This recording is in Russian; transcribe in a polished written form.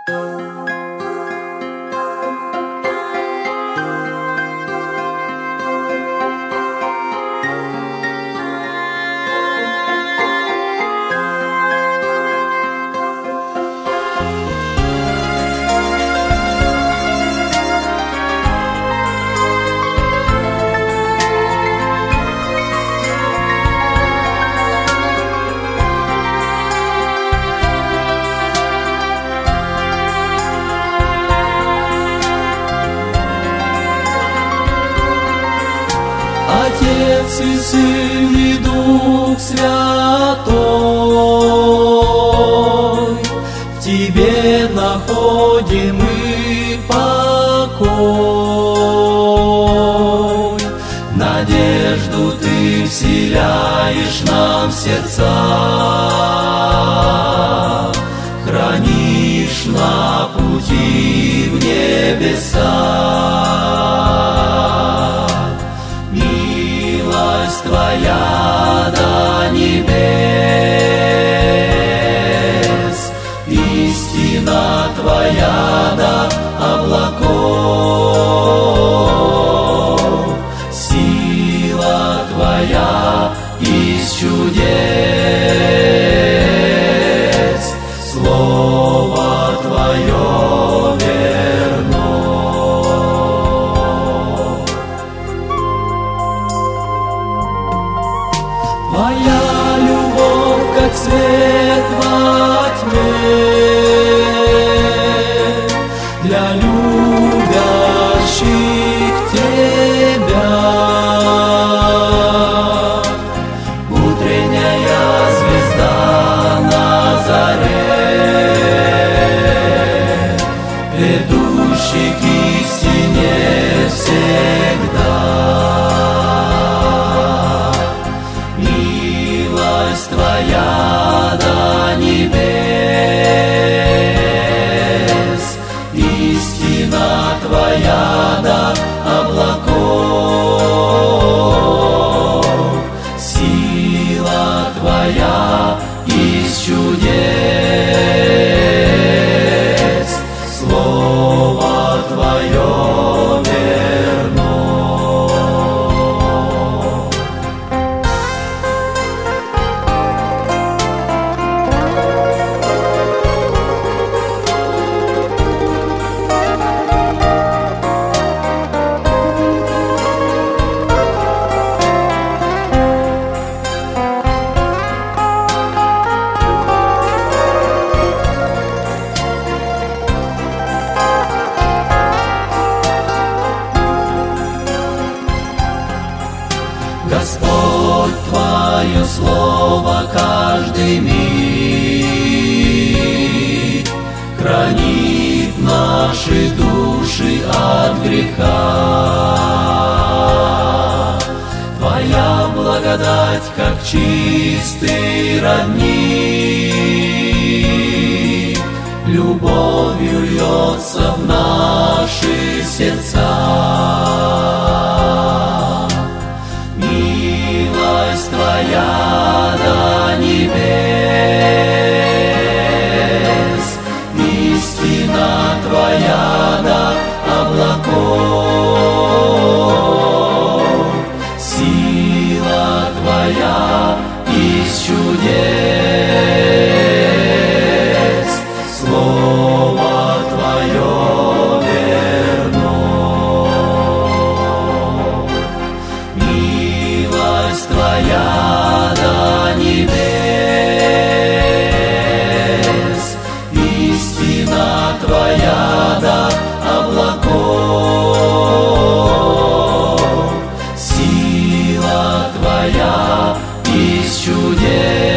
Отец и Сын и Дух Святой, в Тебе находим мы покой. Надежду Ты вселяешь нам в сердца, хранишь на пути в небеса. Твоя до небес, истина Твоя до облаков, сила Твоя из чудес, Слово Твое верно. Твоя любовь, как свет во тьме, для любящих Тебя. Утренняя звезда на заре, ведущий к истине всегда. Твоя до небес, истина Твоя до облаков, сила Твоя из чудес, Слово Твое верно. Господь, Твое Слово каждый миг хранит наши души от греха. Твоя благодать, как чистый родник, любовью льется в наши сердца. Твоя до небес, истина Твоя до облаков, сила Твоя из чудес, Слово Твое верно. Твоя до небес, истина Твоя до облаков, сила Твоя из чудес.